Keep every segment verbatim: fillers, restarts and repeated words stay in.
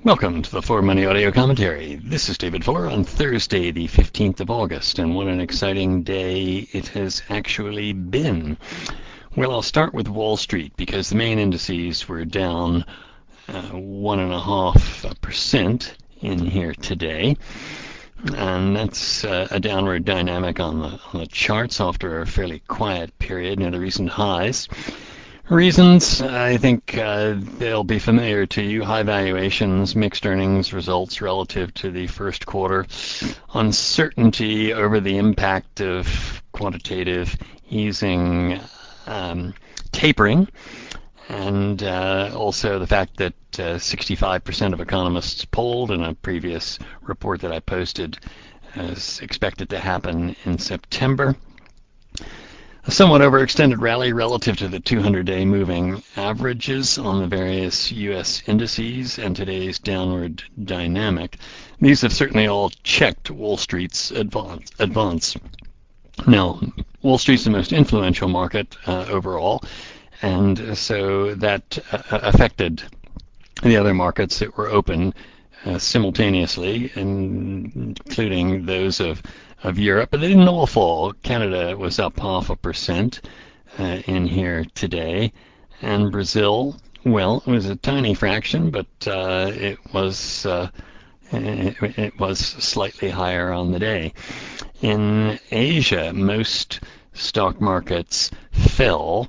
Welcome to the For Money Audio Commentary. This is David Fuller on Thursday, the fifteenth of August, and what an exciting day it has actually been. Well, I'll start with Wall Street because the main indices were down uh, one and a half percent in here today, and that's uh, a downward dynamic on the on the charts after a fairly quiet period near the recent highs. Reasons, I think uh, they'll be familiar to you. High valuations, mixed earnings results relative to the first quarter, uncertainty over the impact of quantitative easing, um, tapering, and uh, also the fact that uh, sixty-five percent of economists polled in a previous report that I posted is expected to happen in September. A somewhat overextended rally relative to the two hundred day moving averages on the various U S indices and today's downward dynamic. These have certainly all checked Wall Street's advance. advance. Now, Wall Street's the most influential market uh, overall, and so that uh, affected the other markets that were open uh, simultaneously, including those of of Europe, but they didn't all fall. Canada was up half a percent uh, in here today, and Brazil, well, it was a tiny fraction, but uh, it was uh, it, it was slightly higher on the day. In Asia, most stock markets fell.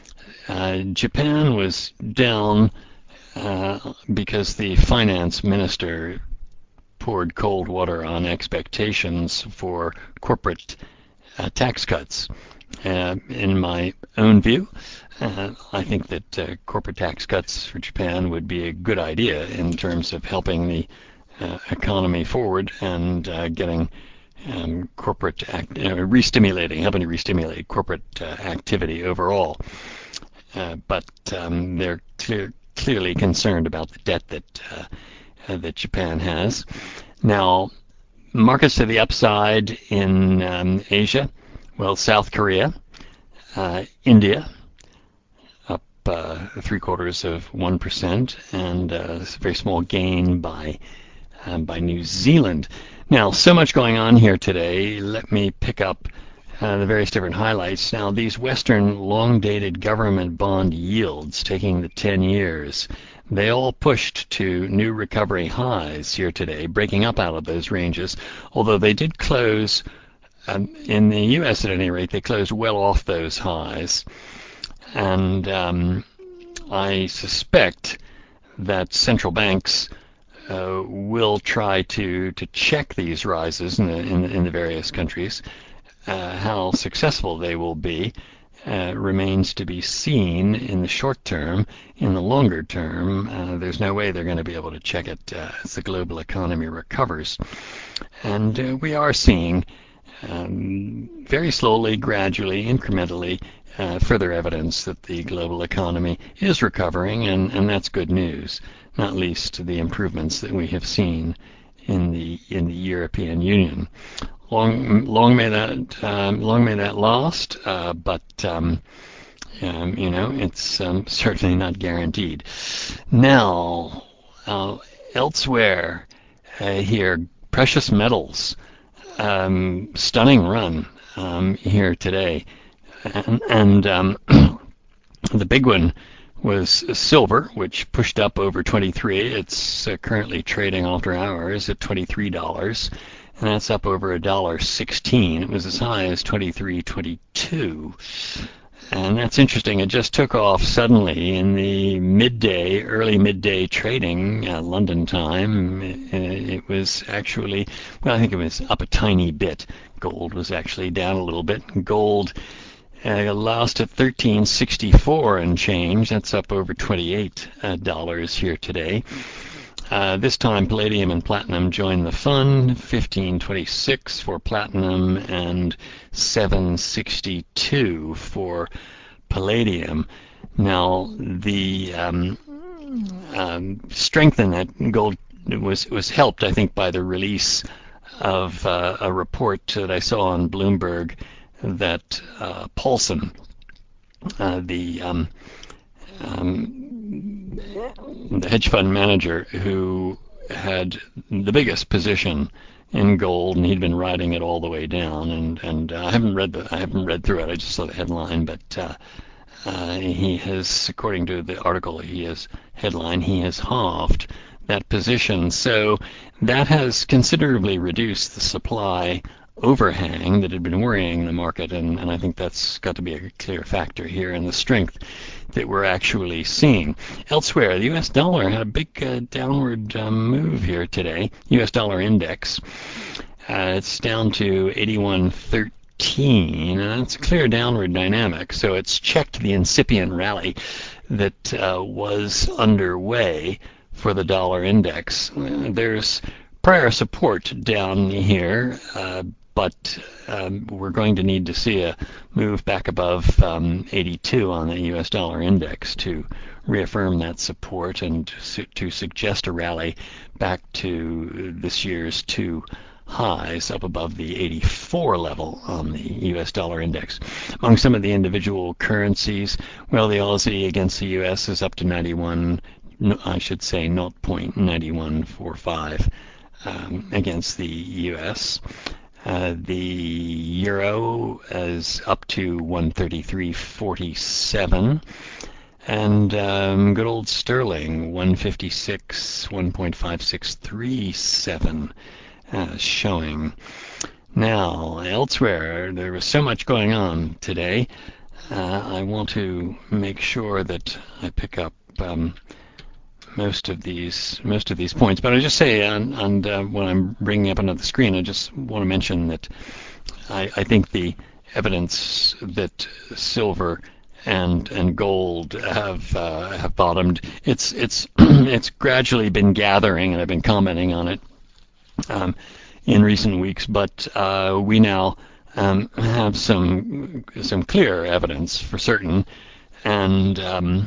Uh, Japan was down uh, because the finance minister poured cold water on expectations for corporate uh, tax cuts. Uh, in my own view, uh, I think that uh, corporate tax cuts for Japan would be a good idea in terms of helping the uh, economy forward and uh, getting um, corporate act, uh, re-stimulating, helping to re-stimulate corporate uh, activity overall. Uh, but um, they're clear, clearly concerned about the debt that uh, Uh, that Japan has. Now, markets to the upside in um, Asia, well, South Korea, uh, India, up uh, three quarters of one percent, and uh, a very small gain by uh, by New Zealand. Now, so much going on here today. Let me pick up uh, the various different highlights. Now, these Western long-dated government bond yields, taking the ten years, they all pushed to new recovery highs here today, breaking up out of those ranges, although they did close, um, in the U S at any rate, they closed well off those highs. And um, I suspect that central banks uh, will try to, to check these rises in the, in, in the various countries. Uh, how successful they will be Uh, remains to be seen in the short term. In the longer term, uh, there's no way they're going to be able to check it uh, as the global economy recovers. And uh, we are seeing um, very slowly, gradually, incrementally, uh, further evidence that the global economy is recovering, and, and that's good news, not least the improvements that we have seen in the in the European Union. Long, long may that, um, long may that last. Uh, but um, um, you know, it's um, certainly not guaranteed. Now, uh, elsewhere uh, here, precious metals, um, stunning run um, here today, and, and um, the big one was silver, which pushed up over twenty-three. It's uh, currently trading after hours at twenty-three dollars. And that's up over a dollar sixteen. It was as high as twenty-three twenty-two, and that's interesting. It just took off suddenly in the midday, early midday trading, uh, London time. It, it was actually, well, I think it was up a tiny bit. Gold was actually down a little bit. Gold uh, last at thirteen sixty-four and change. That's up over twenty-eight dollars here today. Uh, this time, palladium and platinum joined the fun, fifteen twenty-six for platinum and seven sixty-two for palladium. Now, the um, um, strength in that gold was was helped, I think, by the release of uh, a report that I saw on Bloomberg that uh, Paulson, uh, the um, um, the hedge fund manager who had the biggest position in gold, and he'd been riding it all the way down. And and uh, I haven't read the I haven't read through it. I just saw the headline, but uh, uh, he has, according to the article, he has headline he has halved that position. So that has considerably reduced the supply overhang that had been worrying the market, and, and I think that's got to be a clear factor here in the strength that we're actually seeing. Elsewhere, the U S dollar had a big uh, downward um, move here today. U S dollar index, uh, it's down to eighty-one thirteen, and that's a clear downward dynamic. So it's checked the incipient rally that uh, was underway for the dollar index. There's prior support down here, uh, but um, we're going to need to see a move back above um, eighty-two on the U S dollar index to reaffirm that support and to, to suggest a rally back to this year's two highs up above the eighty-four level on the U S dollar index. Among some of the individual currencies, well, the Aussie against the U S is up to ninety-one, I should say zero point nine one four five um, against the U S. Uh, the euro is up to one thirty-three forty-seven, and um, good old sterling one fifty-six, one point five six three seven uh, showing. Now, elsewhere, there was so much going on today. Uh, I want to make sure that I pick up um, most of these most of these points, but I just say, and, and uh, when I'm bringing up another screen, I just want to mention that I, I think the evidence that silver and and gold have uh, have bottomed. It's it's it's gradually been gathering, and I've been commenting on it um, in recent weeks. But uh, we now um, have some some clear evidence for certain, and um,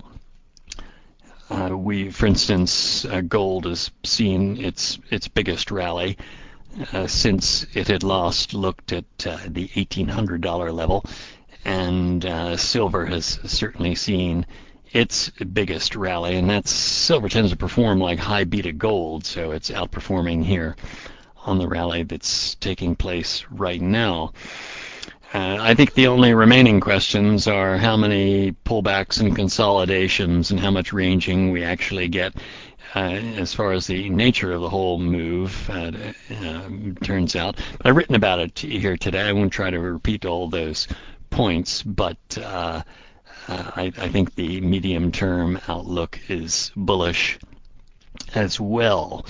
Uh, we, for instance, uh, gold has seen its its biggest rally uh, since it had last looked at uh, the eighteen hundred dollar level, and uh, silver has certainly seen its biggest rally, and that's silver tends to perform like high beta gold, so it's outperforming here on the rally that's taking place right now. Uh, I think the only remaining questions are how many pullbacks and consolidations and how much ranging we actually get uh, as far as the nature of the whole move uh, uh, turns out. But I've written about it here today. I won't try to repeat all those points, but uh, uh, I, I think the medium-term outlook is bullish as well.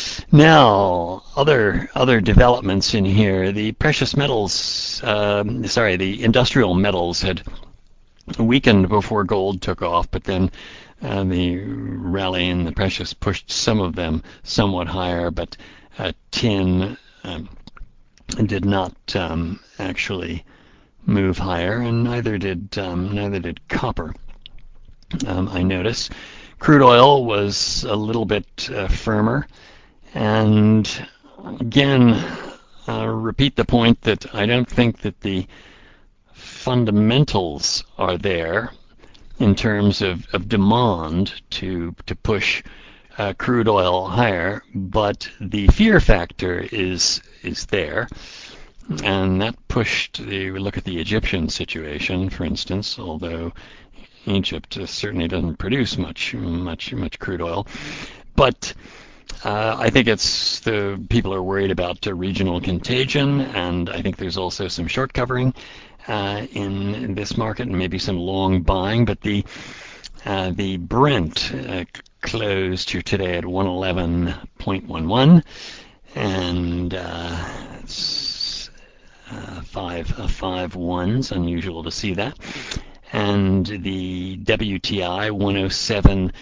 Now, other other developments in here. The precious metals, um, sorry, the industrial metals had weakened before gold took off, but then uh, the rally in the precious pushed some of them somewhat higher, but uh, tin um, did not um, actually move higher, and neither did um, neither did copper. Um, I notice crude oil was a little bit uh, firmer. And again, uh, repeat the point that I don't think that the fundamentals are there in terms of, of demand to to push uh, crude oil higher, but the fear factor is is there, and that pushed the look at the Egyptian situation, for instance, although Egypt certainly doesn't produce much much much crude oil, but Uh, I think it's the people are worried about uh, regional contagion, and I think there's also some short covering uh, in, in this market, and maybe some long buying. But the uh, the Brent uh, closed here today at one eleven point one one, and uh, it's uh, five uh, five ones, unusual to see that. And the W T I one oh seven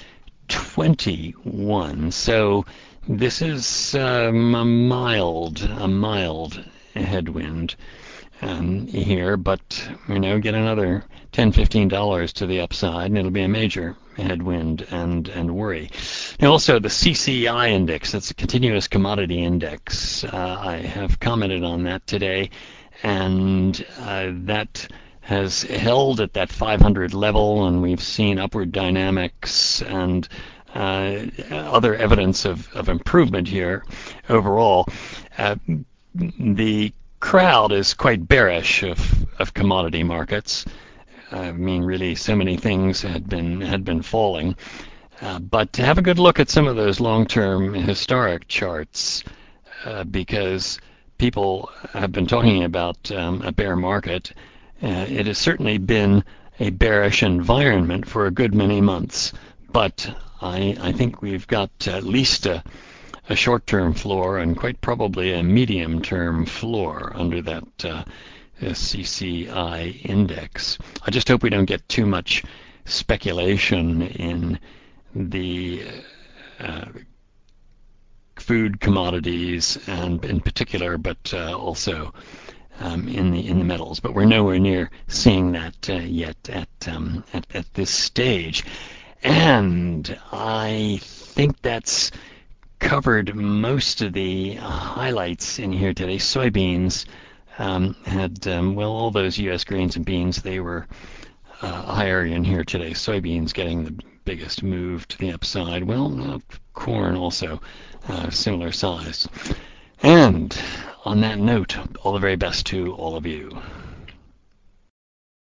twenty-one. So this is um, a mild, a mild headwind um, here, but you know, get another ten, fifteen dollars to the upside, and it'll be a major headwind and and worry. Now, also the C C I index, that's a continuous commodity index. Uh, I have commented on that today, and uh, that has held at that five hundred level, and we've seen upward dynamics and uh, other evidence of, of improvement here overall. Uh, the crowd is quite bearish of, of commodity markets. I mean, really, so many things had been had been falling. Uh, but to have a good look at some of those long-term historic charts, uh, because people have been talking about um, a bear market. Uh, it has certainly been a bearish environment for a good many months, but I, I think we've got at least a, a short-term floor and quite probably a medium-term floor under that uh, C C I index. I just hope we don't get too much speculation in the uh, food commodities, and in particular, but uh, also um, in the in the metals. But we're nowhere near seeing that uh, yet at, um, at at this stage. And I think that's covered most of the highlights in here today. Soybeans um, had um, well, all those U S grains and beans, they were uh, higher in here today. Soybeans getting the biggest move to the upside. Well, uh, corn also uh, similar size. And on that note, all the very best to all of you.